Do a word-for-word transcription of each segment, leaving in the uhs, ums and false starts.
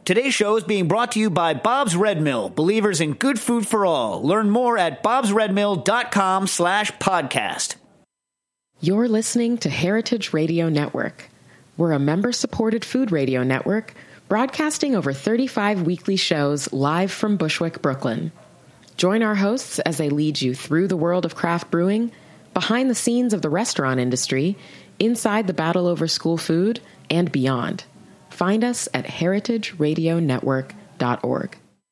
Today's show is being brought to you by Bob's Red Mill, believers in good food for all. Learn more at bobsredmill.com slash podcast. You're listening to Heritage Radio Network. We're a member-supported food radio network broadcasting over thirty-five weekly shows live from Bushwick, Brooklyn. Join our hosts as they lead you through the world of craft brewing, behind the scenes of the restaurant industry, inside the battle over school food, and beyond. Find us at heritage radio network dot org.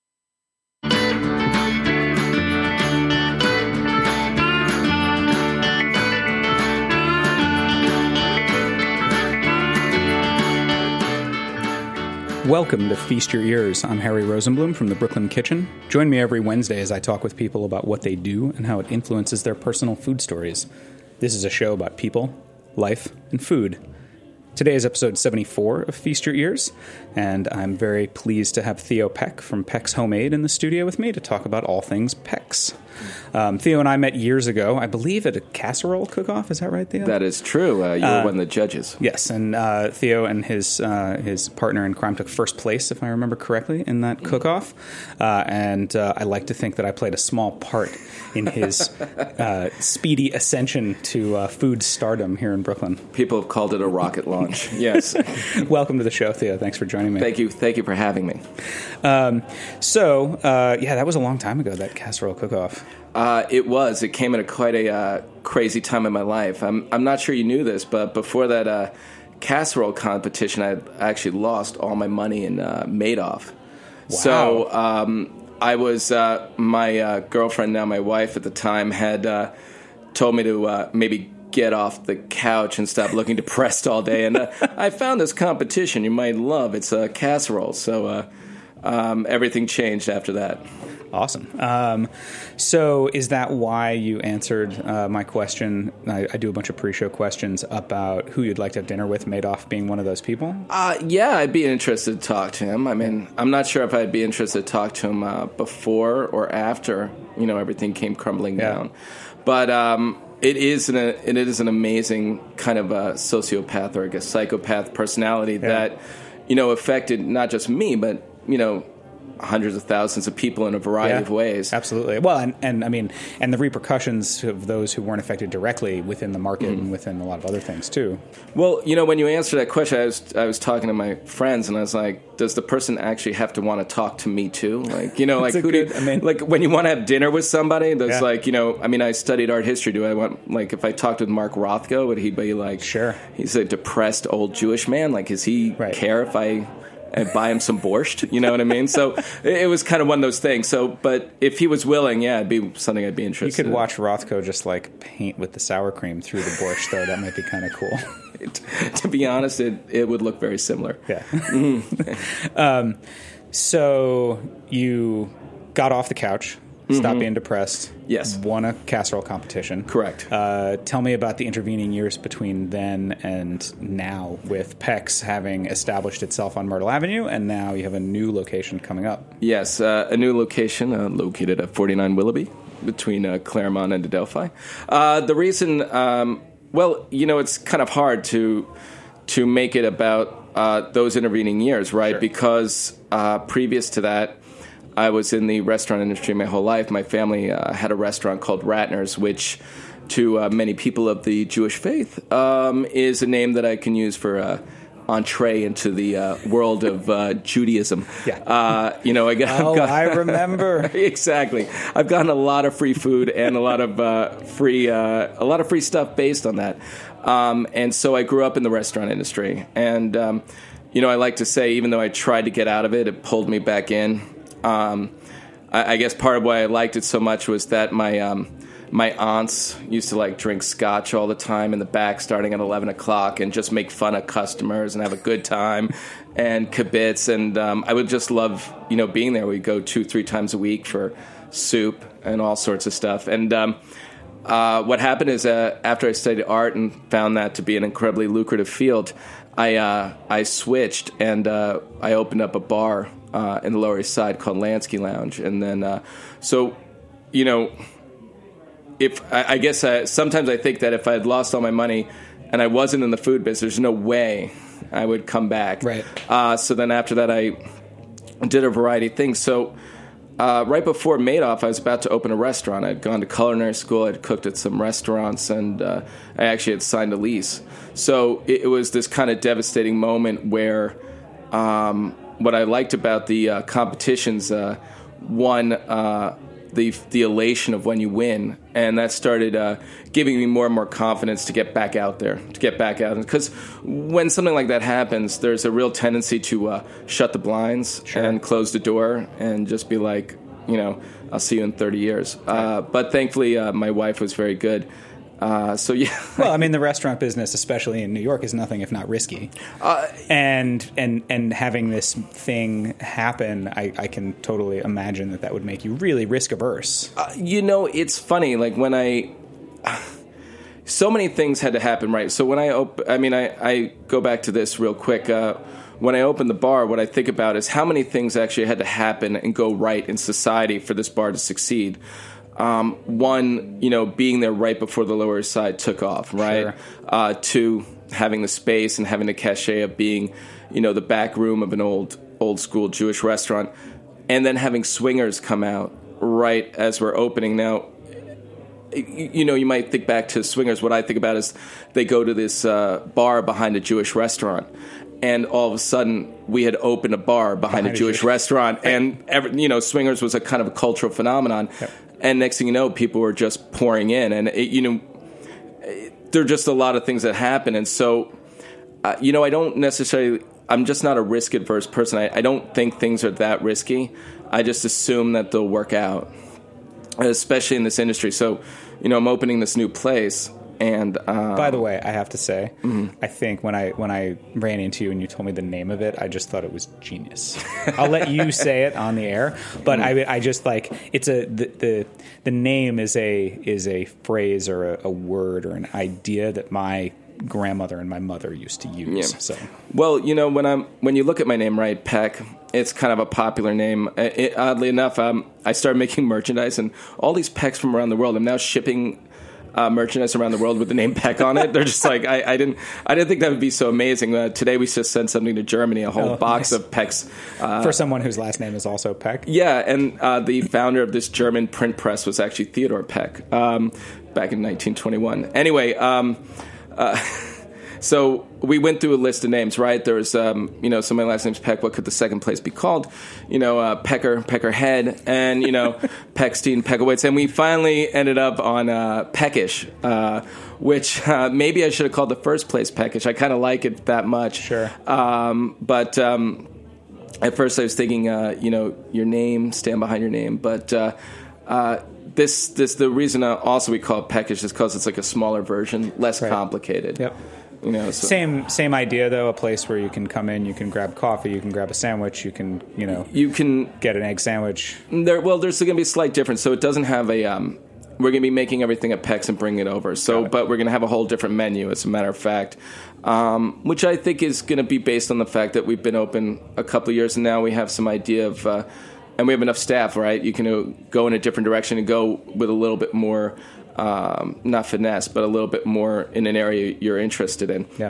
Welcome to Feast Your Ears. I'm Harry Rosenblum from the Brooklyn Kitchen. Join me every Wednesday as I talk with people about what they do and how it influences their personal food stories. This is a show about people, life, and food. Today is episode seventy-four of Feast Your Ears, and I'm very pleased to have Theo Peck from Peck's Homemade in the studio with me to talk about all things Peck's. Um, Theo and I met years ago, I believe, at a casserole cook-off. Is that right, Theo? That is true. Uh, you were uh, one of the judges. Yes, and uh, Theo and his uh, his partner in crime took first place, if I remember correctly, in that cook-off. Uh, and uh, I like to think that I played a small part in his uh, speedy ascension to uh, food stardom here in Brooklyn. People have called it a rocket launch. Yes. Welcome to the show, Theo. Thanks for joining me. Thank you. Thank you for having me. Um, so, uh, yeah, that was a long time ago, that casserole cook-off. Uh, it was. It came at a quite a uh, crazy time in my life. I'm I'm not sure you knew this, but before that uh, casserole competition, I actually lost all my money in uh, Madoff. Wow. So um, I was uh, my uh, girlfriend, now my wife at the time, had uh, told me to uh, maybe get off the couch and stop looking depressed all day. And uh, I found this competition you might love. It's a uh, casserole. So uh, um, everything changed after that. Awesome. Um, so is that why you answered uh, my question? I, I do a bunch of pre-show questions about who you'd like to have dinner with, Madoff being one of those people? Uh, yeah, I'd be interested to talk to him. I mean, I'm not sure if I'd be interested to talk to him uh, before or after, you know, everything came crumbling yeah. down. But um, it is an it is an amazing kind of a sociopath or I guess psychopath personality yeah. that, you know, affected not just me, but, you know, hundreds of thousands of people in a variety yeah, of ways. Absolutely. Well, and, and I mean, and the repercussions of those who weren't affected directly within the market mm. and within a lot of other things too. Well, you know, when you answer that question, I was I was talking to my friends and I was like, does the person actually have to want to talk to me too? Like, you know, like who good, do you, I mean, like when you want to have dinner with somebody, there's yeah. like, you know, I mean, I studied art history. Do I want, like, if I talked with Mark Rothko, would he be like, sure, he's a depressed old Jewish man? Like, does he right. care if I and buy him some borscht, you know what I mean? So it was kind of one of those things. So, but if he was willing, yeah, it'd be something I'd be interested in. You could watch Rothko just like paint with the sour cream through the borscht, though. That might be kind of cool. It, to be honest, it, it would look very similar. Yeah. Mm-hmm. um, so you got off the couch, stopped mm-hmm. being depressed. Yes. Won a casserole competition. Correct. Uh, tell me about the intervening years between then and now, with Peck's having established itself on Myrtle Avenue, and now you have a new location coming up. Yes, uh, a new location uh, located at forty-nine Willoughby between uh, Claremont and Adelphi. Uh, the reason, um, well, you know, it's kind of hard to to make it about uh, those intervening years, right? Sure. Because uh, previous to that, I was in the restaurant industry my whole life. My family uh, had a restaurant called Ratner's, which to uh, many people of the Jewish faith um, is a name that I can use for uh, entree into the uh, world of uh, Judaism. Yeah. Uh, you know, I got. Oh, got, I remember. Exactly. I've gotten a lot of free food and a lot of uh, free uh, a lot of free stuff based on that. Um, and so I grew up in the restaurant industry, and um, you know, I like to say, even though I tried to get out of it, it pulled me back in. Um, I, I guess part of why I liked it so much was that my um, my aunts used to like drink scotch all the time in the back, starting at eleven o'clock, and just make fun of customers and have a good time and kibitz. And um, I would just love, you know, being there. We'd go two, three times a week for soup and all sorts of stuff. And um, uh, what happened is uh, after I studied art and found that to be an incredibly lucrative field, I uh, I switched and uh, I opened up a bar uh, in the Lower East Side called Lansky Lounge, and then uh, so you know, if I, I guess I, sometimes I think that if I had lost all my money and I wasn't in the food business, there's no way I would come back. Right. Uh, so then after that, I did a variety of things. So uh, right before Madoff, I was about to open a restaurant. I'd gone to culinary school. I'd cooked at some restaurants, and uh, I actually had signed a lease. So it, it was this kind of devastating moment where um, what I liked about the uh, competitions, uh, one, uh, the the elation of when you win, and that started uh, giving me more and more confidence to get back out there, to get back out. Because when something like that happens, there's a real tendency to uh, shut the blinds sure. and close the door and just be like, you know, I'll see you in thirty years. Uh, but thankfully, uh, my wife was very good. Uh, so yeah. Well, I mean, the restaurant business, especially in New York, is nothing if not risky. Uh, and and and having this thing happen, I, I can totally imagine that that would make you really risk averse. Uh, you know, it's funny. Like when I, so many things had to happen, right? So when I op- I mean, I, I go back to this real quick. Uh, when I open the bar, what I think about is how many things actually had to happen and go right in society for this bar to succeed. Um, one, you know, being there right before the Lower East Side took off, right? Sure. Uh, two, having the space and having the cachet of being, you know, the back room of an old, old school Jewish restaurant, and then having swingers come out right as we're opening. Now, you, you know, you might think back to swingers. What I think about is they go to this uh, bar behind a Jewish restaurant. And all of a sudden, we had opened a bar behind, behind a Jewish a restaurant, right. and every, you know, swingers was a kind of a cultural phenomenon. Yep. And next thing you know, people were just pouring in, and it, you know, it, there are just a lot of things that happen. And so, uh, you know, I don't necessarily. I'm just not a risk adverse person. I, I don't think things are that risky. I just assume that they'll work out, especially in this industry. So, you know, I'm opening this new place. And um, by the way, I have to say, mm-hmm. I think when I when I ran into you and you told me the name of it, I just thought it was genius. I'll let you say it on the air, but mm-hmm. I I just like it's a the, the the name is a is a phrase or a, a word or an idea that my grandmother and my mother used to use. Yeah. So, well, you know, when I'm when you look at my name, right, Peck, it's kind of a popular name. It, oddly enough, um, I started making merchandise, and all these Pecks from around the world, I'm now shipping. Uh, merchandise around the world with the name Peck on it. They're just like I, I didn't I didn't think that would be so amazing. Uh, today we just sent something to Germany, a whole oh, box nice. of Pecks uh, for someone whose last name is also Peck. Yeah, and uh, the founder of this German print press was actually Theodore Peck um, back in nineteen twenty-one. Anyway. Um, uh, So we went through a list of names, right? There was, um, you know, so my last name's Peck. What could the second place be called? You know, uh, Pecker, Peckerhead, and, you know, Peckstein, Peckowitz. And we finally ended up on uh, Peckish, uh, which uh, maybe I should have called the first place Peckish. I kind of like it that much. Sure. Um, but um, at first I was thinking, uh, you know, your name, stand behind your name. But uh, uh, this, this, the reason also we call it Peckish is because it's like a smaller version, less right. complicated. Yep. You know, so. Same same idea though. A place where you can come in, you can grab coffee, you can grab a sandwich, you can you know you can get an egg sandwich. There, well, there's going to be a slight difference. So it doesn't have a. Um, we're going to be making everything at Peck's and bringing it over. So, it. but we're going to have a whole different menu, as a matter of fact, um, which I think is going to be based on the fact that we've been open a couple of years and now we have some idea of, uh, and we have enough staff, right? You can uh, go in a different direction and go with a little bit more, um, not finesse, but a little bit more in an area you're interested in. Yeah.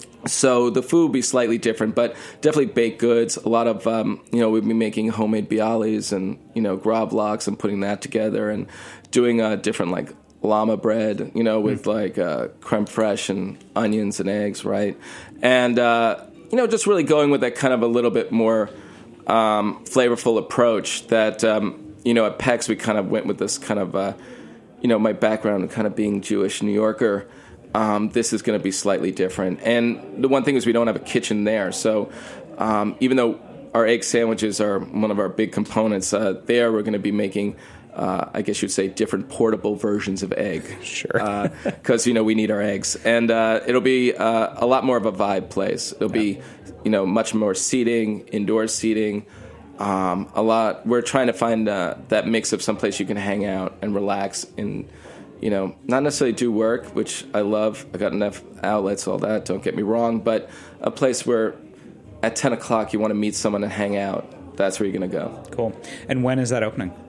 So the food will be slightly different, but definitely baked goods. A lot of, um, you know, we'll be making homemade bialys and, you know, gravlax and putting that together and doing uh, different, like, llama bread, you know, with, mm. like, uh, creme fraiche and onions and eggs, right? And, uh, you know, just really going with that kind of a little bit more um, flavorful approach that, um, you know, at Peck's we kind of went with this kind of, uh, you know, my background kind of being Jewish New Yorker. Um, this is going to be slightly different. And the one thing is we don't have a kitchen there. So um, even though our egg sandwiches are one of our big components, uh, there we're going to be making, uh, I guess you'd say, different portable versions of egg. Sure. Because, uh, you know, we need our eggs. And uh, it'll be uh, a lot more of a vibe place. It'll yeah. be, you know, much more seating, indoor seating. Um, a lot. We're trying to find uh, that mix of someplace you can hang out and relax and, you know, not necessarily do work, which I love. I got enough outlets, all that, don't get me wrong, but a place where at ten o'clock you want to meet someone and hang out, that's where you're going to go. Cool. And when is that opening?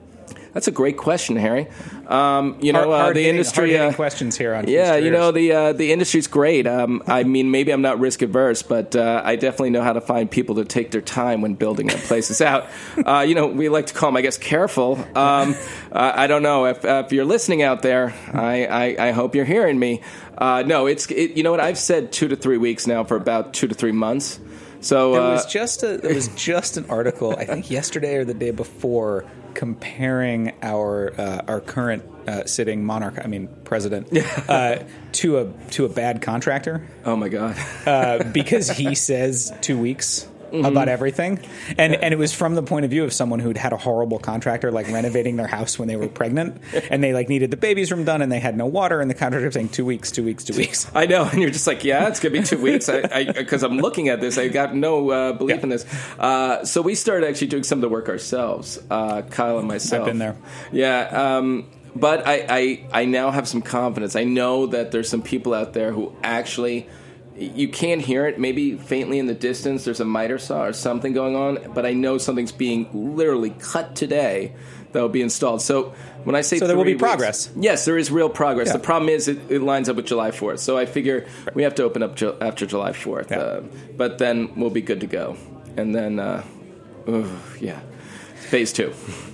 That's a great question, Harry. Um, you know, hard, hard uh, the hitting, industry. Hard Uh, questions here on. yeah, Feast you Your know Ears. the uh, the industry's great. Um, I mean, maybe I'm not risk averse, but uh, I definitely know how to find people to take their time when building their places out. Uh, you know, we like to call them, I guess, careful. Um, uh, I don't know if, uh, if you're listening out there. I, I, I hope you're hearing me. Uh, no, it's it, you know what I've said two to three weeks now for about two to three months. So There uh, was just a there was just an article, I think yesterday or the day before, comparing our uh, our current uh, sitting monarch, I mean president, uh, to a to a bad contractor. Oh my God! uh, because he says two weeks. Mm-hmm. About everything, and and it was from the point of view of someone who'd had a horrible contractor like renovating their house when they were pregnant, and they like needed the baby's room done, and they had no water, and the contractor was saying two weeks, two weeks, two weeks. I know, and you're just like, yeah, it's gonna be two weeks. I because I'm looking at this, I got no uh, belief yeah. in this. Uh, so we started actually doing some of the work ourselves, uh, Kyle and myself. I've been there. Yeah. Um, But I, I, I now have some confidence. I know that there's some people out there who actually, you can't hear it, maybe faintly in the distance, there's a miter saw or something going on, but I know something's being literally cut today that will be installed. So when I say So there will be weeks, progress. Yes, there is real progress. Yeah. The problem is it, it lines up with July fourth. So I figure we have to open up ju- after July fourth. Yeah. Uh, but then we'll be good to go. And then, uh, ooh, yeah, phase two.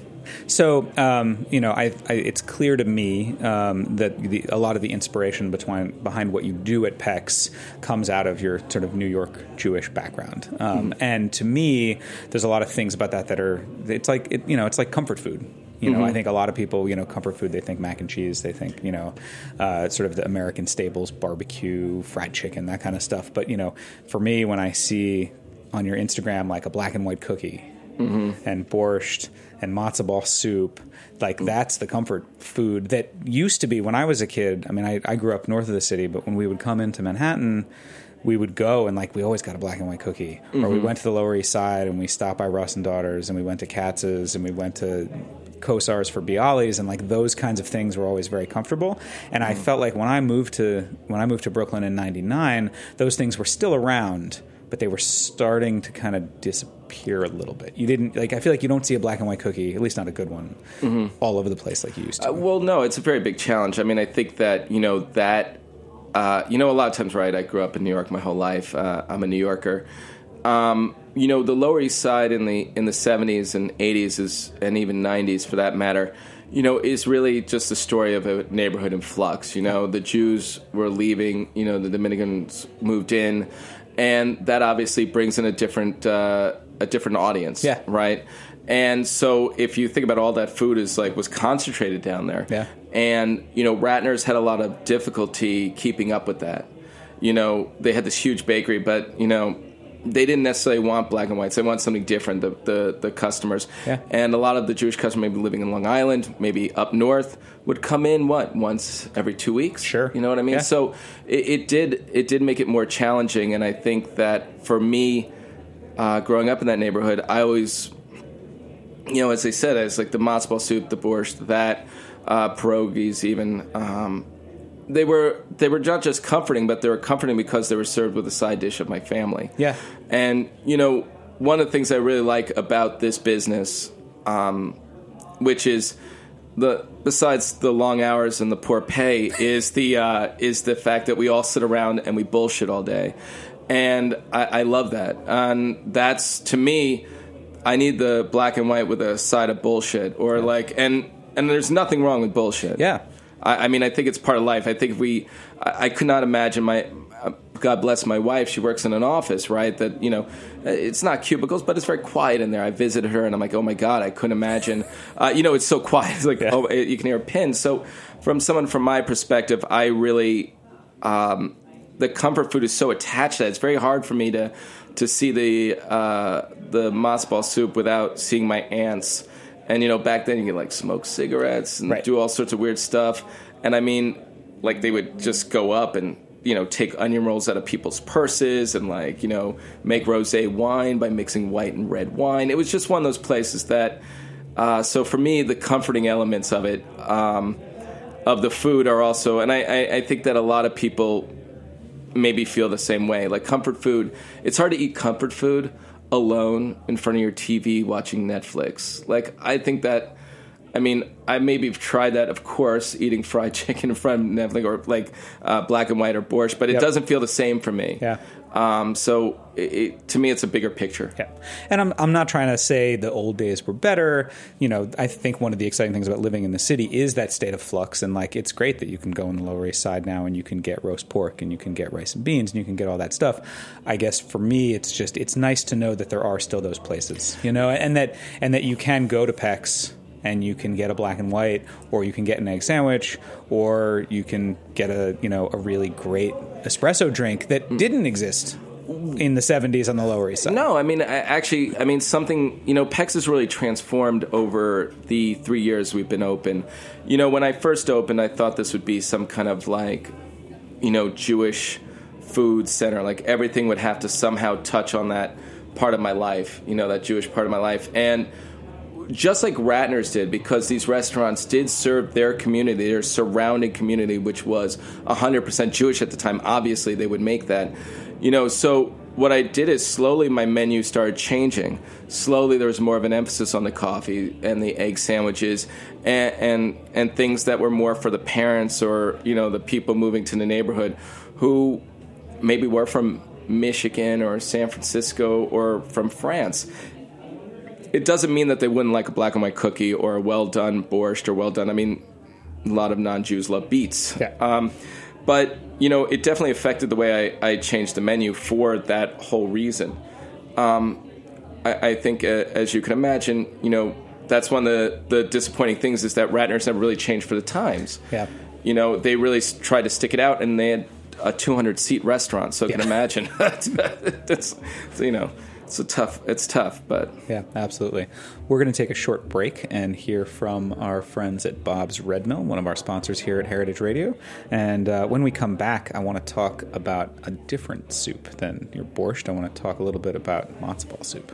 So, um, you know, I, I, it's clear to me um, that the, a lot of the inspiration behind, behind what you do at Peck's comes out of your sort of New York Jewish background. Um, mm-hmm. And to me, there's a lot of things about that that are, it's like, it, you know, it's like comfort food. You know, mm-hmm. I think a lot of people, you know, comfort food, they think mac and cheese, they think, you know, uh, sort of the American staples, barbecue, fried chicken, that kind of stuff. But, you know, for me, when I see on your Instagram like a black and white cookie mm-hmm. and borscht and matzo ball soup, like that's the comfort food that used to be when I was a kid. I mean, I, I grew up north of the city, but when we would come into Manhattan, we would go and like we always got a black and white cookie. Mm-hmm. Or we went to the Lower East Side and we stopped by Russ and Daughters and we went to Katz's and we went to Kosar's for Bialys, and like those kinds of things were always very comfortable. And mm-hmm. I felt like when I moved to when I moved to Brooklyn in ninety-nine, those things were still around, but they were starting to kind of disappear a little bit. You didn't like. I feel like you don't see a black and white cookie, at least not a good one, mm-hmm. all over the place like you used to. Uh, well, no, it's a very big challenge. I mean, I think that you know that uh, you know a lot of times, right? I grew up in New York my whole life. Uh, I'm a New Yorker. Um, you know, the Lower East Side in the in the seventies and eighties is, and even nineties for that matter, you know, is really just the story of a neighborhood in flux. You know, the Jews were leaving. You know, the Dominicans moved in. And that obviously brings in a different uh, a different audience, yeah. right? And so if you think about all that food is like was concentrated down there, yeah. and you know Ratner's had a lot of difficulty keeping up with that. You know, they had this huge bakery, but you know they didn't necessarily want black and whites. They want something different. The the, the customers, yeah. and a lot of the Jewish customers, maybe living in Long Island, maybe up north, would come in what once every two weeks. Sure, you know what I mean. Yeah. So it, it did it did make it more challenging, and I think that for me, uh, growing up in that neighborhood, I always, you know, as I said, it's like the matzo ball soup, the borscht, that uh, pierogies, even. Um, They were they were not just comforting, but they were comforting because they were served with a side dish of my family. Yeah. And, you know, one of the things I really like about this business, um, which is the besides the long hours and the poor pay, is the uh, is the fact that we all sit around and we bullshit all day. And I, I love that. And that's, to me, I need the black and white with a side of bullshit. Or yeah. like, and and there's nothing wrong with bullshit. Yeah. I mean, I think it's part of life. I think if we, I, I could not imagine my, uh, God bless my wife, she works in an office, right? That, you know, it's not cubicles, but it's very quiet in there. I visited her and I'm like, oh my God, I couldn't imagine. Uh, you know, it's so quiet. It's like, yeah. oh, you can hear a pin. So from someone from my perspective, I really, um, the comfort food is so attached to that. It's very hard for me to, to see the, uh, the matzo ball soup without seeing my aunts. And, you know, back then you could, like, smoke cigarettes and right. do all sorts of weird stuff. And, I mean, like, they would just go up and, you know, take onion rolls out of people's purses and, like, you know, make rosé wine by mixing white and red wine. It was just one of those places that, uh, so for me, the comforting elements of it, um, of the food are also, and I, I, I think that a lot of people maybe feel the same way. Like, comfort food, it's hard to eat comfort food alone in front of your T V watching Netflix. Like, I think that I mean, I maybe have tried that, of course, eating fried chicken in front of Netflix or like uh, black and white or borscht, but it Yep. doesn't feel the same for me. Yeah. Um, so it, it, to me, it's a bigger picture. Yeah. And I'm I'm not trying to say the old days were better. You know, I think one of the exciting things about living in the city is that state of flux. And like, it's great that you can go in the Lower East Side now and you can get roast pork and you can get rice and beans and you can get all that stuff. I guess for me, it's just, it's nice to know that there are still those places, you know, and that, and that you can go to Peck's and you can get a black and white, or you can get an egg sandwich, or you can get a, you know, a really great espresso drink that mm. didn't exist in the seventies on the Lower East Side. No, I mean, I, actually, I mean, something, you know, Peck's has really transformed over the three years we've been open. You know, when I first opened, I thought this would be some kind of like, you know, Jewish food center. Like everything would have to somehow touch on that part of my life, you know, that Jewish part of my life. And just like Ratner's did, because these restaurants did serve their community, their surrounding community, which was one hundred percent Jewish at the time. Obviously, they would make that. You know, so what I did is slowly my menu started changing. Slowly there was more of an emphasis on the coffee and the egg sandwiches and, and, and things that were more for the parents or, you know, the people moving to the neighborhood who maybe were from Michigan or San Francisco or from France. It doesn't mean that they wouldn't like a black and white cookie or a well-done borscht or well-done. I mean, a lot of non-Jews love beets. Yeah. Um, but, you know, it definitely affected the way I, I changed the menu for that whole reason. Um, I, I think, uh, as you can imagine, you know, that's one of the, the disappointing things is that Ratner's never really changed for the times. Yeah. You know, they really s- tried to stick it out, and they had a two hundred seat restaurant, so you yeah. can imagine. That's, you know... It's a tough. It's tough, but yeah, absolutely. We're going to take a short break and hear from our friends at Bob's Red Mill, one of our sponsors here at Heritage Radio. And uh, when we come back, I want to talk about a different soup than your borscht. I want to talk a little bit about matzo ball soup.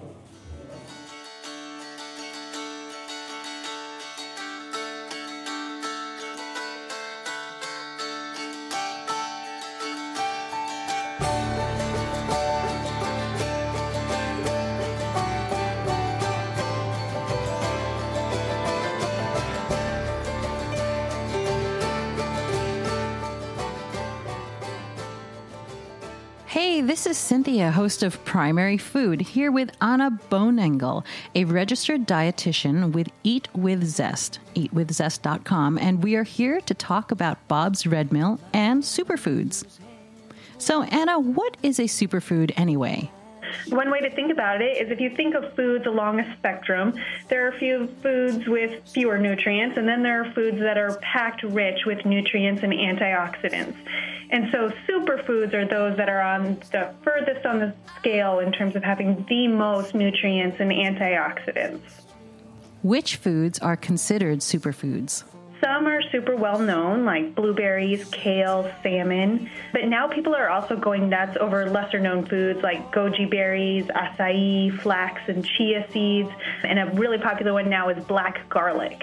Hey, this is Cynthia, host of Primary Food, here with Anna Bonengel, a registered dietitian with Eat With Zest, eat with zest dot com, and we are here to talk about Bob's Red Mill and superfoods. So, Anna, what is a superfood anyway? One way to think about it is if you think of foods along a spectrum, there are a few foods with fewer nutrients, and then there are foods that are packed rich with nutrients and antioxidants. And so superfoods are those that are on the furthest on the scale in terms of having the most nutrients and antioxidants. Which foods are considered superfoods? Some are super well known, like blueberries, kale, salmon. But now people are also going nuts over lesser known foods like goji berries, acai, flax, and chia seeds. And a really popular one now is black garlic.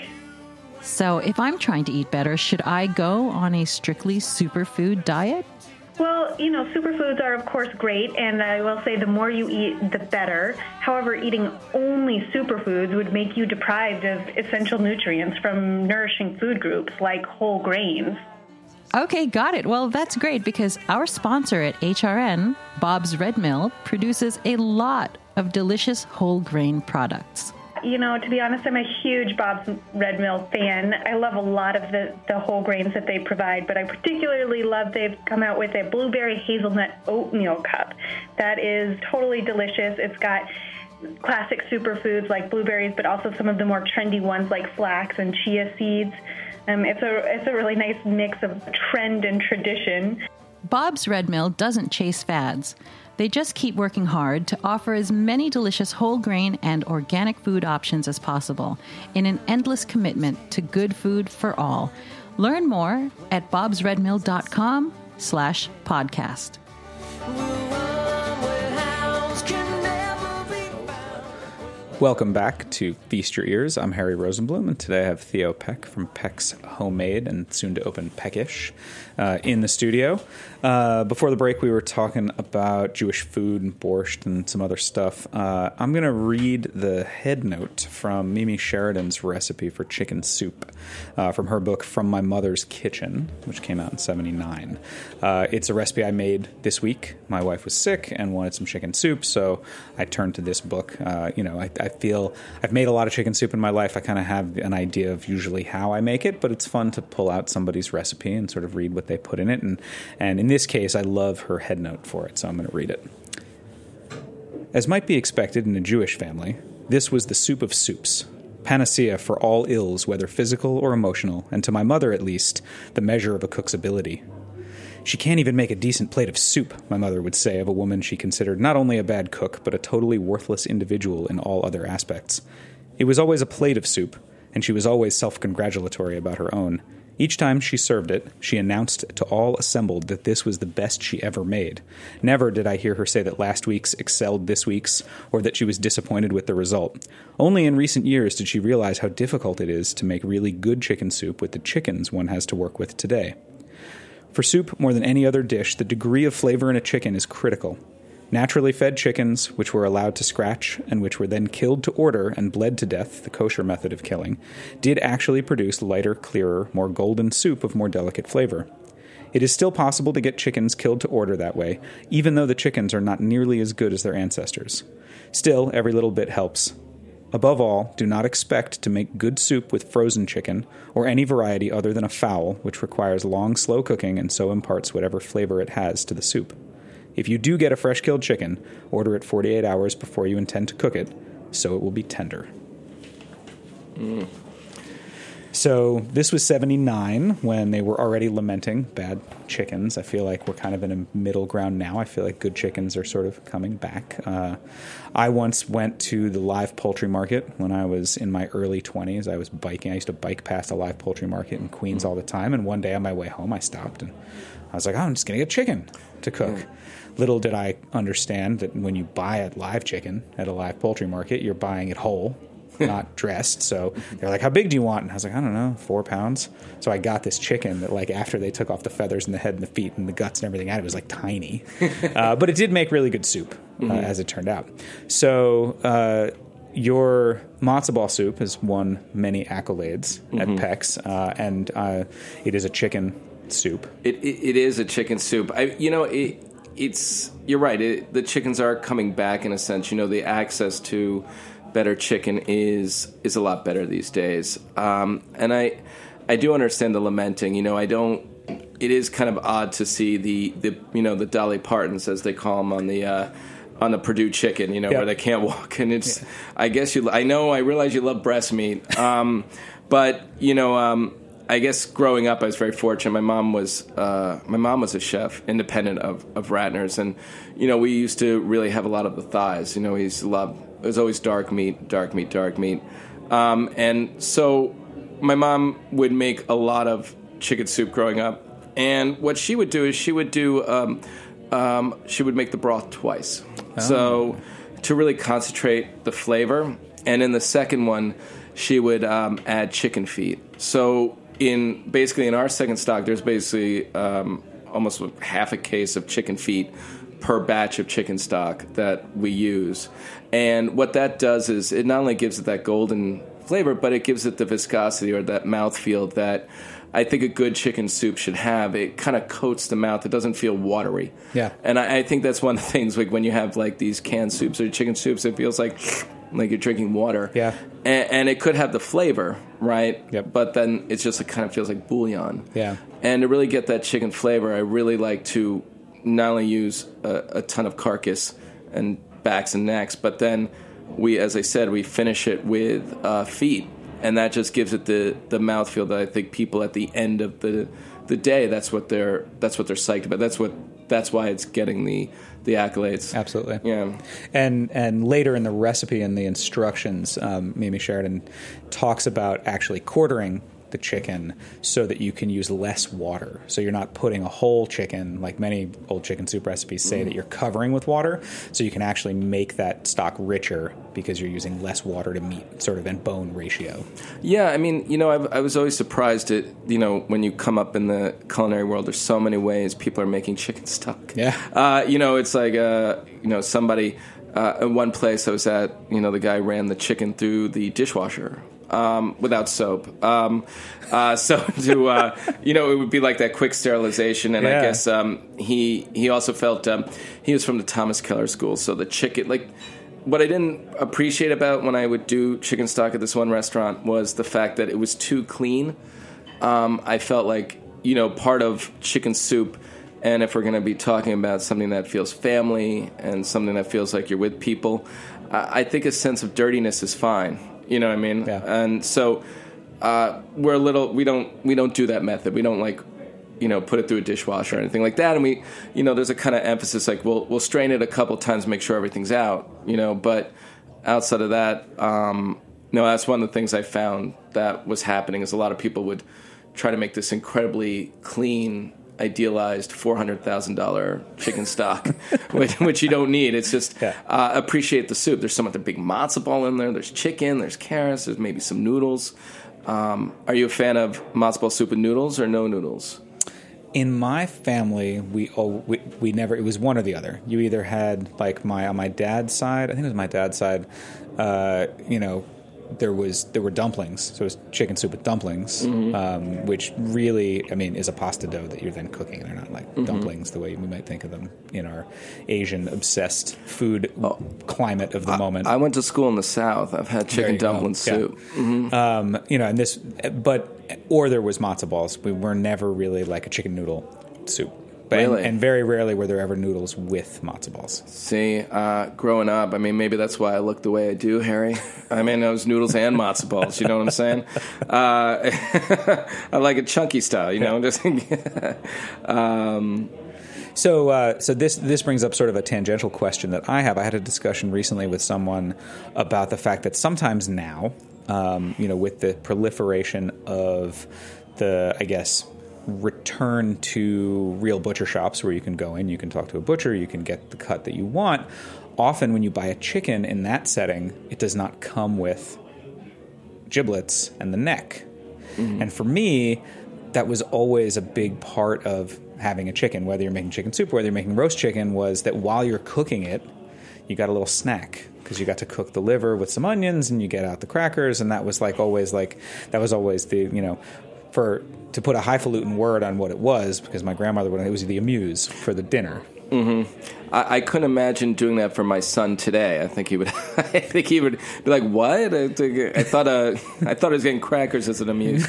So if I'm trying to eat better, should I go on a strictly superfood diet? Well, you know, superfoods are, of course, great, and I will say the more you eat, the better. However, eating only superfoods would make you deprived of essential nutrients from nourishing food groups like whole grains. Okay, got it. Well, that's great because our sponsor at H R N, Bob's Red Mill, produces a lot of delicious whole grain products. You know, to be honest, I'm a huge Bob's Red Mill fan. I love a lot of the, the whole grains that they provide, but I particularly love they've come out with a blueberry hazelnut oatmeal cup. That is totally delicious. It's got classic superfoods like blueberries, but also some of the more trendy ones like flax and chia seeds. Um, it's a it's a really nice mix of trend and tradition. Bob's Red Mill doesn't chase fads. They just keep working hard to offer as many delicious whole grain and organic food options as possible in an endless commitment to good food for all. Learn more at bobs red mill dot com slash podcast. Welcome back to Feast Your Ears. I'm Harry Rosenblum, and today I have Theo Peck from Peck's Homemade and soon-to-open Peckish uh, in the studio. Uh, before the break, we were talking about Jewish food and borscht and some other stuff. Uh, I'm going to read the head note from Mimi Sheridan's recipe for chicken soup uh, from her book From My Mother's Kitchen, which came out in seventy-nine. Uh, it's a recipe I made this week. My wife was sick and wanted some chicken soup, so I turned to this book. Uh, you know, I, I feel I've made a lot of chicken soup in my life. I kind of have an idea of usually how I make it, but it's fun to pull out somebody's recipe and sort of read what they put in it. And, and in this case, I love her head note for it, so I'm going to read it. As might be expected in a Jewish family, this was the soup of soups, panacea for all ills, whether physical or emotional, and to my mother at least, the measure of a cook's ability. She can't even make a decent plate of soup, my mother would say of a woman she considered not only a bad cook, but a totally worthless individual in all other aspects. It was always a plate of soup, and she was always self-congratulatory about her own. Each time she served it, she announced to all assembled that this was the best she ever made. Never did I hear her say that last week's excelled this week's, or that she was disappointed with the result. Only in recent years did she realize how difficult it is to make really good chicken soup with the chickens one has to work with today. For soup, more than any other dish, the degree of flavor in a chicken is critical. Naturally fed chickens, which were allowed to scratch and which were then killed to order and bled to death, the kosher method of killing, did actually produce lighter, clearer, more golden soup of more delicate flavor. It is still possible to get chickens killed to order that way, even though the chickens are not nearly as good as their ancestors. Still, every little bit helps. Above all, do not expect to make good soup with frozen chicken, or any variety other than a fowl, which requires long, slow cooking and so imparts whatever flavor it has to the soup. If you do get a fresh-killed chicken, order it forty-eight hours before you intend to cook it, so it will be tender. Mm. So this was seventy-nine when they were already lamenting bad chickens. I feel like we're kind of in a middle ground now. I feel like good chickens are sort of coming back. Uh, I once went to the live poultry market when I was in my early twenties. I was biking. I used to bike past a live poultry market in Queens all the time. And one day on my way home, I stopped and I was like, oh, I'm just going to get chicken to cook. Mm. Little did I understand that when you buy a live chicken at a live poultry market, you're buying it whole, not dressed. So they're like, how big do you want? And I was like, I don't know, four pounds. So I got this chicken that, like, after they took off the feathers and the head and the feet and the guts and everything out, it was like tiny. uh, but it did make really good soup, uh, mm-hmm. as it turned out. So uh, your matzo ball soup has won many accolades mm-hmm. at Peck's, uh, and uh, it is a chicken soup. It, it, it is a chicken soup. I, you know, it, it's you're right. It, the chickens are coming back in a sense. You know, the access to better chicken is is a lot better these days. Um, and I I do understand the lamenting. You know, I don't. It is kind of odd to see the, the you know the Dolly Partons, as they call them, on the uh, on the Purdue chicken. You know, yep. where they can't walk. And it's yeah. I guess you. I know. I realize you love breast meat. Um, but you know. Um, I guess growing up, I was very fortunate. My mom was uh, my mom was a chef, independent of, of Ratner's, and you know we used to really have a lot of the thighs. You know, we used to love. It was always dark meat, dark meat, dark meat, um, and so my mom would make a lot of chicken soup growing up. And what she would do is she would do um, um, she would make the broth twice, oh. so to really concentrate the flavor. And in the second one, she would um, add chicken feet. So in basically in our second stock, there's basically um, almost half a case of chicken feet per batch of chicken stock that we use. And what that does is it not only gives it that golden flavor, but it gives it the viscosity or that mouthfeel that I think a good chicken soup should have. It kind of coats the mouth. It doesn't feel watery. Yeah. And I, I think that's one of the things, like when you have like these canned soups or chicken soups, it feels like like you're drinking water. Yeah. And, and it could have the flavor, right? Yep. But then it's just, it kind of feels like bouillon. Yeah. And to really get that chicken flavor, I really like to not only use a, a ton of carcass and backs and necks, but then we, as I said, we finish it with uh, feet. And that just gives it the, the mouthfeel that I think people at the end of the the day, that's what they're that's what they're psyched about. That's what that's why it's getting the the accolades. Absolutely. Yeah. And and later in the recipe and the instructions, um, Mimi Sheridan talks about actually quartering the chicken so that you can use less water. So you're not putting a whole chicken, like many old chicken soup recipes say, mm. that you're covering with water. So you can actually make that stock richer because you're using less water to meat sort of and bone ratio. Yeah, I mean, you know, I've, I was always surprised at, you know, when you come up in the culinary world, there's so many ways people are making chicken stock. Yeah. Uh, you know, it's like, uh, you know, somebody, uh, in one place I was at, you know, the guy ran the chicken through the dishwasher. Um, without soap. Um, uh, so to, uh, you know, it would be like that quick sterilization. And yeah. I guess um, he he also felt, um, he was from the Thomas Keller School. So the chicken, like, what I didn't appreciate about when I would do chicken stock at this one restaurant was the fact that it was too clean. Um, I felt like, you know, part of chicken soup, and if we're going to be talking about something that feels family and something that feels like you're with people, I, I think a sense of dirtiness is fine. You know what I mean? Yeah. And so uh, we're a little. We don't. We don't do that method. We don't like, you know, put it through a dishwasher or anything like that. And we, you know, there's a kind of emphasis like we'll we'll strain it a couple times to make sure everything's out. You know, but outside of that, um, no, that's one of the things I found that was happening is a lot of people would try to make this incredibly clean, idealized four hundred thousand dollars chicken stock, which, which you don't need. It's just yeah. uh, appreciate the soup. There's some of the big matzo ball in there. There's chicken. There's carrots. There's maybe some noodles. Um, are you a fan of matzo ball soup with noodles or no noodles? In my family, we, oh, we we never. It was one or the other. You either had like my on my dad's side. I think it was my dad's side. Uh, you know. There was there were dumplings, so it was chicken soup with dumplings, mm-hmm. um, which really, I mean, is a pasta dough that you're then cooking. They're not like mm-hmm. dumplings the way we might think of them in our Asian-obsessed food oh. climate of the I, moment. I went to school in the South. I've had chicken dumpling soup. Yeah. Mm-hmm. Um, you know, and this, but or there was matzo balls. We were never really like a chicken noodle soup. But really? and, and very rarely were there ever noodles with matzo balls. See, uh, growing up, I mean, maybe that's why I look the way I do, Harry. I mean, those noodles and matzo balls, you know what I'm saying? Uh, I like it chunky style, you know? Just um, so uh, so this this brings up sort of a tangential question that I have. I had a discussion recently with someone about the fact that sometimes now, um, you know, with the proliferation of the, I guess, return to real butcher shops where you can go in, you can talk to a butcher, you can get the cut that you want. Often when you buy a chicken in that setting, it does not come with giblets and the neck. Mm-hmm. And for me, that was always a big part of having a chicken, whether you're making chicken soup, whether you're making roast chicken, was that while you're cooking it, you got a little snack because you got to cook the liver with some onions and you get out the crackers. And that was like always like, that was always the, you know, for to put a highfalutin word on what it was, because my grandmother would, it was the amuse for the dinner. Mm-hmm. I, I couldn't imagine doing that for my son today. I think he would. I think he would be like, "What? I, I thought, uh, I thought I was getting crackers as an amuse."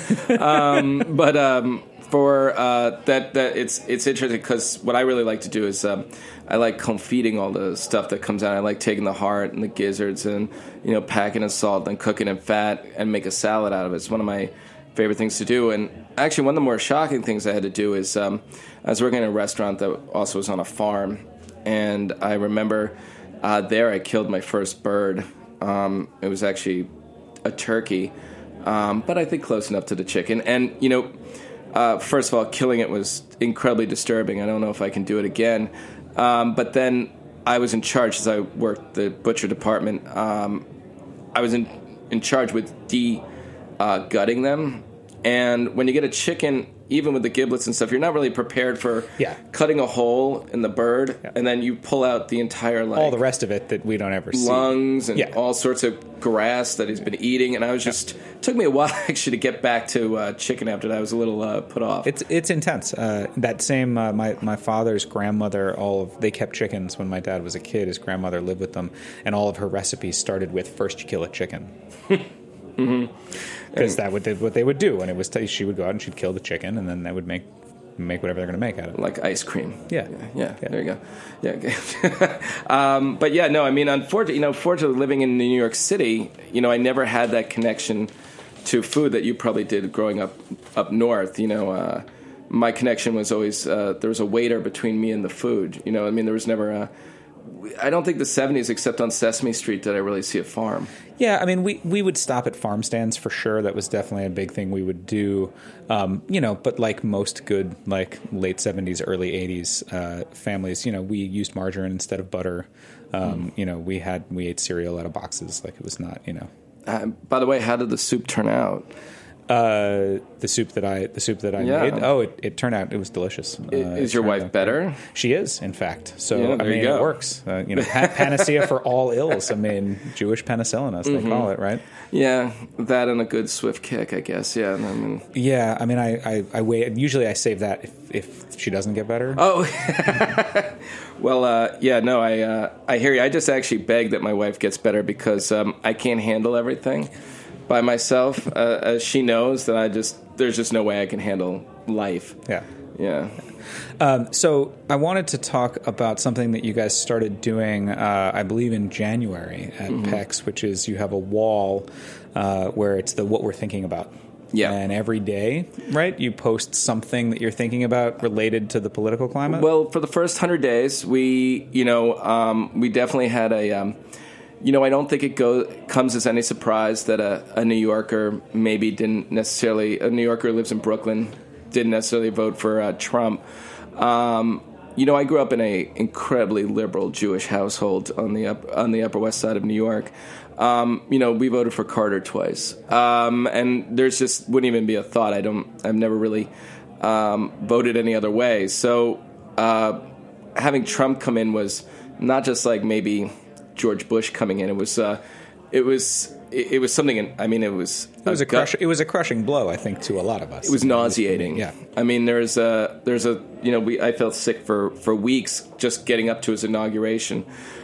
um, but um, for uh, that, that it's it's interesting because what I really like to do is um, I like confeting all the stuff that comes out. I like taking the heart and the gizzards and you know packing in salt and cooking in fat and make a salad out of it. It's one of my favorite things to do. And actually one of the more shocking things I had to do is um, I was working in a restaurant that also was on a farm, and I remember uh, there I killed my first bird. Um, it was actually a turkey, um, but I think close enough to the chicken. And you know, uh, first of all, killing it was incredibly disturbing. I don't know if I can do it again. Um, but then I was in charge, as I worked the butcher department. Um, I was in in charge with de uh, gutting them. And when you get a chicken, even with the giblets and stuff, you're not really prepared for yeah. cutting a hole in the bird, yeah. and then you pull out the entire, like, all the rest of it that we don't ever see. Lungs and yeah. all sorts of grass that he's been eating. And I was just, yeah. it took me a while actually to get back to uh, chicken after that. I was a little uh, put off. It's it's intense. Uh, that same, uh, my, my father's grandmother, all of, they kept chickens when my dad was a kid. His grandmother lived with them, and all of her recipes started with first you kill a chicken. Mm-hmm. Because that would what they would do, and it was she would go out and she'd kill the chicken, and then they would make make whatever they're going to make out of it, like ice cream. Yeah, yeah, yeah, yeah. There you go. Yeah, um, but yeah, no, I mean, unfortunately, you know, fortunately, living in New York City, you know, I never had that connection to food that you probably did growing up up north. You know, uh, my connection was always uh, there was a waiter between me and the food. You know, I mean, there was never a I don't think the seventies, except on Sesame Street, did I really see a farm. Yeah, I mean, we, we would stop at farm stands for sure. That was definitely a big thing we would do. Um, you know, but like most good, like late seventies, early eighties uh, families, you know, we used margarine instead of butter. Um, mm. You know, we had we ate cereal out of boxes. Like it was not, you know. Uh, by the way, how did the soup turn out? Uh, the soup that I the soup that I yeah. made. Oh, it, it turned out it was delicious. Uh, is your wife better? She is, in fact. So yeah, I mean, it works. Uh, you know, pa- panacea for all ills. I mean, Jewish penicillin, as mm-hmm. they call it, right? Yeah, that and a good swift kick, I guess. Yeah, I mean, yeah. I mean, I, I, I wait. Usually, I save that if, if she doesn't get better. Oh, well, uh, yeah. No, I uh, I hear you. I just actually beg that my wife gets better because um, I can't handle everything by myself. Uh, as she knows that I just there's just no way I can handle life. Yeah, yeah. Um, so I wanted to talk about something that you guys started doing, uh, I believe, in January at mm-hmm. PEX, which is you have a wall uh, where it's the what we're thinking about. Yeah. And every day, right, you post something that you're thinking about related to the political climate? Well, for the first hundred days, we, you know, um, we definitely had a. Um, You know, I don't think it go, comes as any surprise that a, a New Yorker maybe didn't necessarily, a New Yorker who lives in Brooklyn, didn't necessarily vote for uh, Trump. Um, you know, I grew up in a incredibly liberal Jewish household on the up, on the Upper West Side of New York. Um, you know, we voted for Carter twice, um, and there's just wouldn't even be a thought. I don't, I've never really um, voted any other way. So uh, having Trump come in was not just like maybe George Bush coming in. It was, uh, it was, it, it was something. I mean, it was. It was a, a crush, It was a crushing blow, I think, to a lot of us. It was nauseating. Yeah. I mean, there's a, there's a, you know, we. I felt sick for, for weeks just getting up to his inauguration,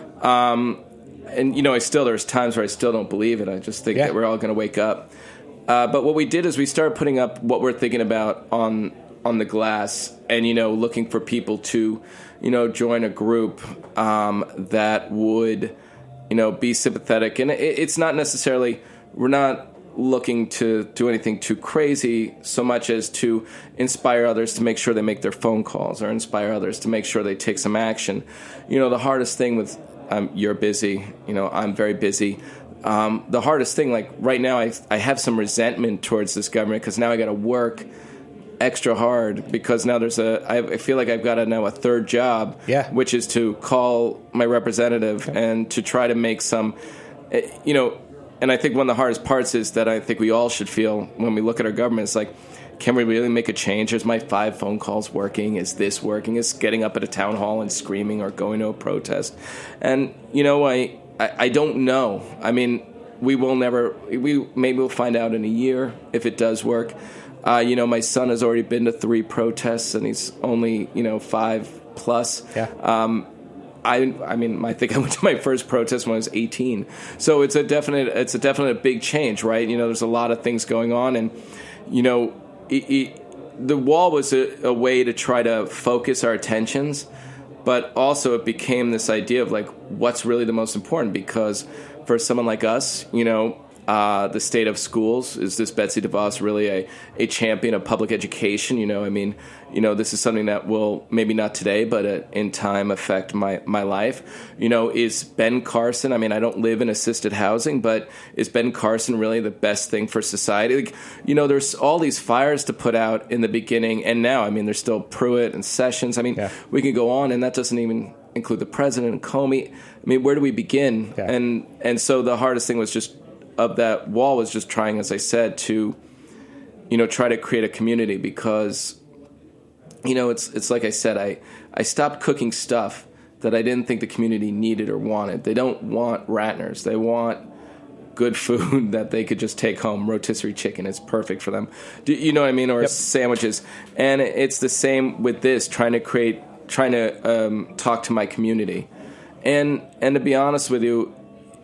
um, and you know, I still there's times where I still don't believe it. I just think yeah. that we're all going to wake up. Uh, but what we did is we started putting up what we're thinking about on on the glass, and you know, looking for people to, you know, join a group um, that would, you know, be sympathetic. And it, it's not necessarily, we're not looking to do anything too crazy so much as to inspire others to make sure they make their phone calls or inspire others to make sure they take some action. You know, the hardest thing with, um, you're busy, you know, I'm very busy. Um, the hardest thing, like right now, I, I have some resentment towards this government because now I got to work extra hard because now there's a I feel like I've got to know a third job, yeah. which is to call my representative okay. and to try to make some, you know, and I think one of the hardest parts is that I think we all should feel when we look at our government, it's like, can we really make a change? Is my five phone calls working? Is this working? Is getting up at a town hall and screaming or going to a protest? And, you know, I, I, I don't know. I mean, we will never, we maybe we'll find out in a year if it does work. Uh, you know, my son has already been to three protests, and he's only, you know, five plus. Yeah. Um, I, I mean, I think I went to my first protest when I was eighteen. So it's a definite, it's a definite big change, right? You know, there's a lot of things going on, and you know, it, it, the wall was a, a way to try to focus our attentions, but also it became this idea of like, what's really the most important? Because for someone like us, you know. Uh, the state of schools, is this Betsy DeVos really a, a champion of public education? You know, I mean, you know, this is something that will maybe not today, but uh, in time affect my, my life. You know, is Ben Carson, I mean, I don't live in assisted housing, but is Ben Carson really the best thing for society? Like, you know, there's all these fires to put out in the beginning and now. I mean, there's still Pruitt and Sessions. I mean, yeah. we can go on, and that doesn't even include the president and Comey. I mean, where do we begin? Yeah. And and so the hardest thing was just of that wall was just trying, as I said, to, you know, try to create a community because, you know, it's it's like I said, I, I stopped cooking stuff that I didn't think the community needed or wanted. They don't want Ratners. They want good food that they could just take home. Rotisserie chicken is perfect for them. Do you know what I mean? Or yep. sandwiches. And it's the same with this, trying to create, trying to um, talk to my community. And and to be honest with you,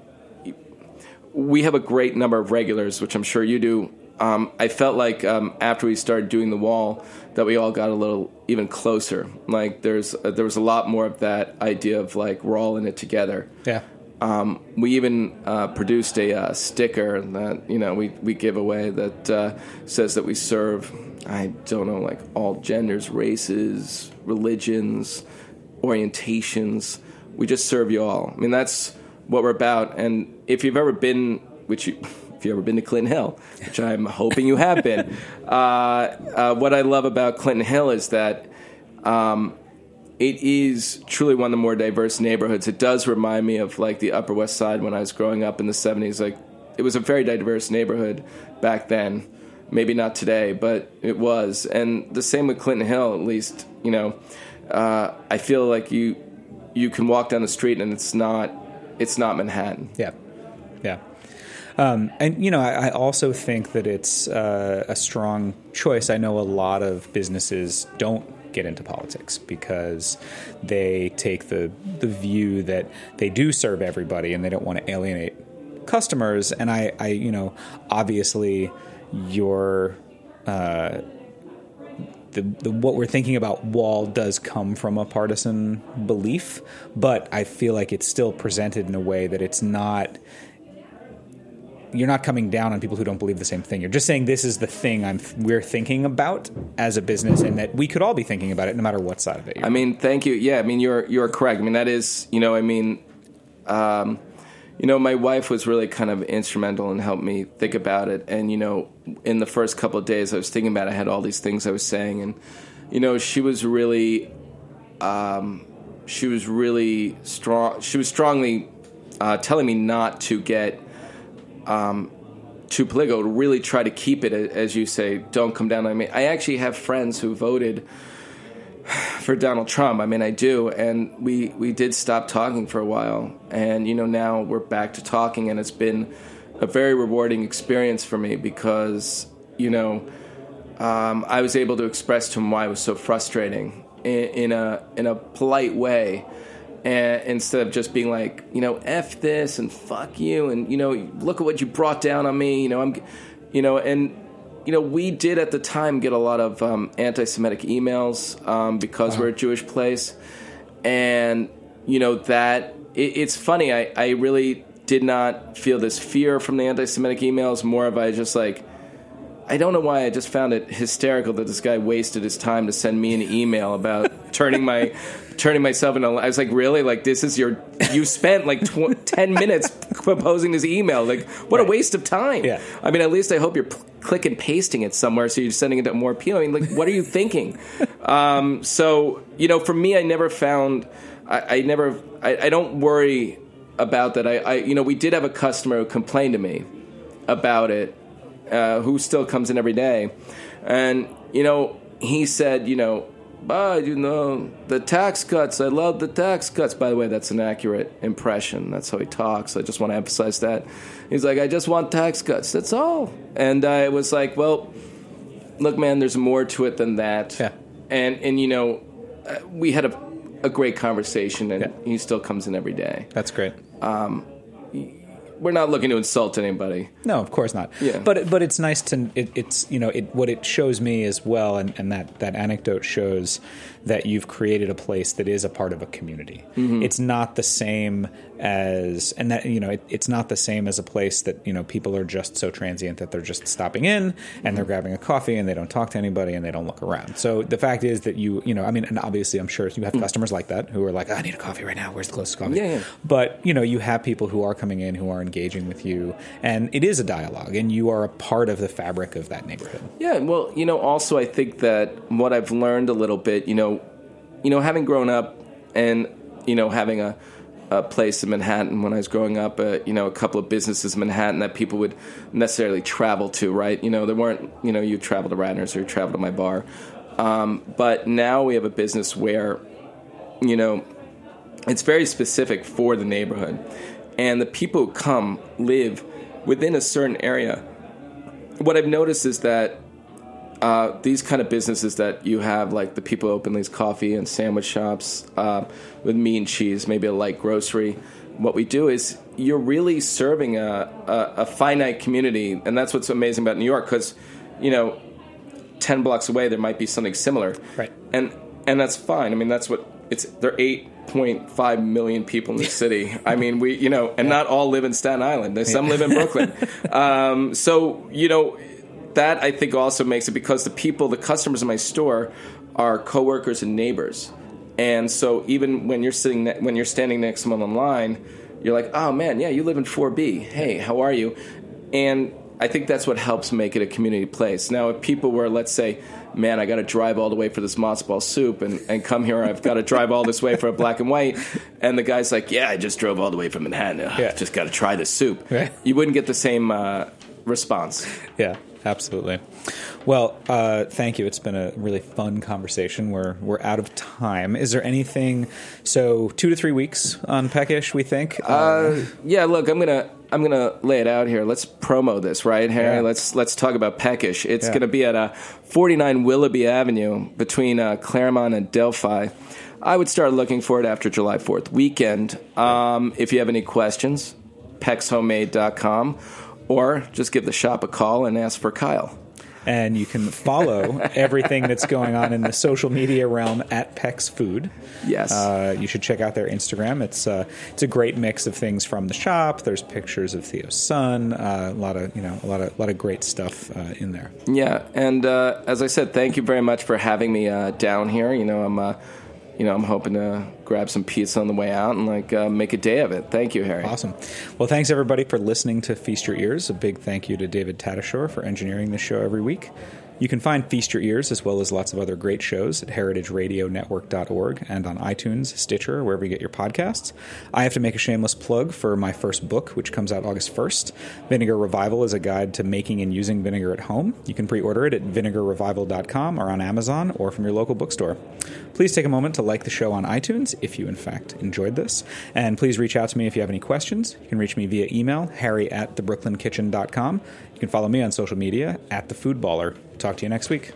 we have a great number of regulars, which I'm sure you do. Um, I felt like um, after we started doing the wall that we all got a little even closer. Like there's uh, there was a lot more of that idea of like we're all in it together. Yeah. Um, we even uh, produced a uh, sticker that you know we, we give away that uh, says that we serve, I don't know, like all genders, races, religions, orientations, we just serve you all. I mean, that's what we're about. And if you've ever been, which you, if you've ever been to Clinton Hill, which I'm hoping you have been, uh, uh, what I love about Clinton Hill is that um, it is truly one of the more diverse neighborhoods. It does remind me of like the Upper West Side when I was growing up in the seventies. Like, it was a very diverse neighborhood back then. Maybe not today, but it was. And the same with Clinton Hill, at least, you know, uh, I feel like you you can walk down the street and it's not it's not Manhattan. Yeah, yeah. Um, and, you know, I, I also think that it's uh, a strong choice. I know a lot of businesses don't get into politics because they take the the view that they do serve everybody and they don't want to alienate customers. And I, I you know, obviously your uh, the, the what we're thinking about Wall does come from a partisan belief, but I feel like it's still presented in a way that it's not. You're not coming down on people who don't believe the same thing. You're just saying this is the thing I'm we're thinking about as a business, and that we could all be thinking about it no matter what side of it you're I mean, thank you. Yeah, I mean, you're you're correct. I mean, that is, you know, I mean, um, you know, my wife was really kind of instrumental in helping me think about it. And, you know, in the first couple of days I was thinking about it, I had all these things I was saying. And, you know, she was really, um, she was really strong. She was strongly uh, telling me not to get Um, too political, to really try to keep it, as you say, don't come down on me. I actually have friends who voted for Donald Trump. I mean, I do, and we, we did stop talking for a while, and, you know, now we're back to talking, and it's been a very rewarding experience for me because, you know, um, I was able to express to him why it was so frustrating in, in a in a polite way. And instead of just being like, you know, F this and fuck you and, you know, look at what you brought down on me, you know, I'm, you know, and, you know, we did at the time get a lot of um, anti-Semitic emails um, because uh-huh. we're a Jewish place. And, you know, that, it, it's funny, I, I really did not feel this fear from the anti-Semitic emails, more of I just like, I don't know why I just found it hysterical that this guy wasted his time to send me an email about turning my turning myself into. I was like, really? Like, this is your? You spent like tw- ten minutes composing this email. Like, what right. a waste of time. Yeah. I mean, at least I hope you're p- click and pasting it somewhere, so you're sending it to more people. I mean, like, what are you thinking? um, so, you know, for me, I never found. I, I never. I, I don't worry about that. I, I, you know, we did have a customer who complained to me about it. Uh, who still comes in every day. And, you know, he said, you know, ah, you know, the tax cuts, I love the tax cuts. By the way, that's an accurate impression. That's how he talks. I just want to emphasize that. He's like, I just want tax cuts. That's all. And I was like, well, look, man, there's more to it than that. Yeah. And, and you know, we had a, a great conversation, and yeah. he still comes in every day. That's great. Um, We're not looking to insult anybody. No, of course not. Yeah. But but it's nice to it, it's you know it what it shows me as well, and, and that, that anecdote shows that you've created a place that is a part of a community. Mm-hmm. It's not the same as and that you know it, it's not the same as a place that you know people are just so transient that they're just stopping in and mm-hmm. they're grabbing a coffee and they don't talk to anybody and they don't look around. So the fact is that you you know I mean and obviously I'm sure you have mm-hmm. customers like that who are like, I need a coffee right now. Where's the closest coffee? Yeah, yeah. But you know you have people who are coming in who are engaging with you, and it is a dialogue, and you are a part of the fabric of that neighborhood. Yeah, well, you know, also I think that what I've learned a little bit, you know, you know, having grown up and, you know, having a, a place in Manhattan when I was growing up, uh, you know, a couple of businesses in Manhattan that people would necessarily travel to, right? You know, there weren't, you know, you travel to Radners or you travel to my bar. Um, but now we have a business where, you know, it's very specific for the neighborhood. And the people who come live within a certain area. What I've noticed is that uh, these kind of businesses that you have, like the people who open these coffee and sandwich shops uh, with meat and cheese, maybe a light grocery, what we do is you're really serving a, a, a finite community. And that's what's amazing about New York, because, you know, ten blocks away there might be something similar. Right. And and that's fine. I mean, that's what it's. There are eight point five million people in the city. I mean, we, you know, and yeah. not all live in Staten Island. Some live in Brooklyn. um, so, you know, that I think also makes it because the people, the customers in my store are coworkers and neighbors. And so even when you're sitting ne- when you're standing next to someone online, you're like, oh man, yeah, you live in four B. Hey, how are you? And I think that's what helps make it a community place. Now, if people were, let's say, man, I got to drive all the way for this matzo ball soup and, and come here, I've got to drive all this way for a black and white, and the guy's like, yeah, I just drove all the way from Manhattan. Ugh, Yeah. Just got to try this soup. Right. You wouldn't get the same uh, response. Yeah, absolutely. Well, uh, thank you. It's been a really fun conversation. We're we're out of time. Is there anything? So two to three weeks on Peckish, we think. Uh, yeah, look, I'm gonna I'm gonna lay it out here. Let's promo this, right, Harry? Yeah. Let's let's talk about Peckish. It's Yeah. gonna be at uh, forty-nine Willoughby Avenue between uh, Claremont and Delphi. I would start looking for it after July fourth weekend. Um, if you have any questions, pex homemade dot com, or just give the shop a call and ask for Kyle. And you can follow everything that's going on in the social media realm at Pex Food. Yes. Uh, you should check out their Instagram. It's uh, it's a great mix of things from the shop. There's pictures of Theo's son. Uh, a lot of you know a lot of a lot of great stuff uh, in there. Yeah, and uh, as I said, thank you very much for having me uh, down here. You know, I'm uh, you know I'm hoping to grab some pizza on the way out and like uh, make a day of it. Thank you, Harry. Awesome. Well, thanks everybody for listening to Feast Your Ears. A big thank you to David Tatasciore for engineering this show every week. You can find Feast Your Ears as well as lots of other great shows at heritage radio network dot org and on iTunes, Stitcher, wherever you get your podcasts. I have to make a shameless plug for my first book, which comes out August first. Vinegar Revival is a guide to making and using vinegar at home. You can pre-order it at vinegar revival dot com or on Amazon or from your local bookstore. Please take a moment to like the show on iTunes if you, in fact, enjoyed this. And please reach out to me if you have any questions. You can reach me via email, harry at the brooklyn kitchen dot com. You can follow me on social media at The Food Baller. Talk to you next week.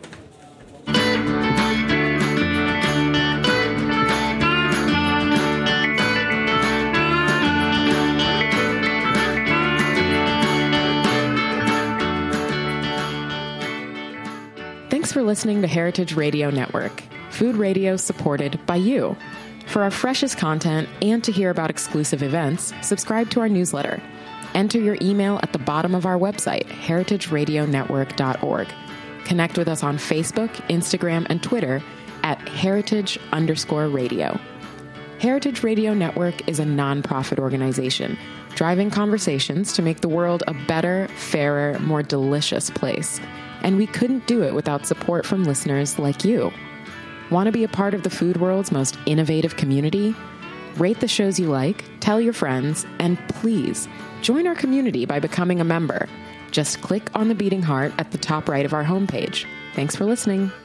Thanks for listening to Heritage Radio Network, food radio supported by you. For our freshest content and to hear about exclusive events, subscribe to our newsletter. Enter your email at the bottom of our website, heritage radio network dot org. Connect with us on Facebook, Instagram, and Twitter at heritage underscore radio. Heritage Radio Network is a nonprofit organization driving conversations to make the world a better, fairer, more delicious place. And we couldn't do it without support from listeners like you. Want to be a part of the food world's most innovative community? Rate the shows you like, tell your friends, and please join our community by becoming a member. Just click on the beating heart at the top right of our homepage. Thanks for listening.